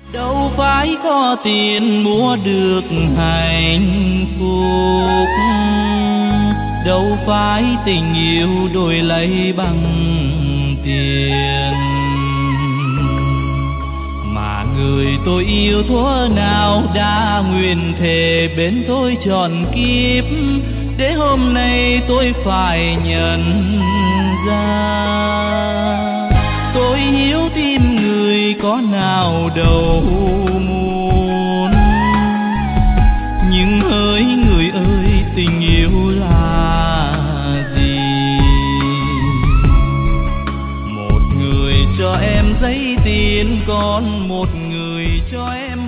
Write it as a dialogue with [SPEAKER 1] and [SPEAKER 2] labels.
[SPEAKER 1] Đâu phải có tiền mua được hạnh phúc, đâu phải tình yêu đổi lấy bằng tiền, mà người tôi yêu thuở nào đã nguyện thề bên tôi trọn kiếp, để hôm nay tôi phải nhận ra. Tôi hiếu tim người có nào đâu muốn, nhưng hỡi người ơi tình yêu là gì? Một người cho em giấy tiền, còn một người cho em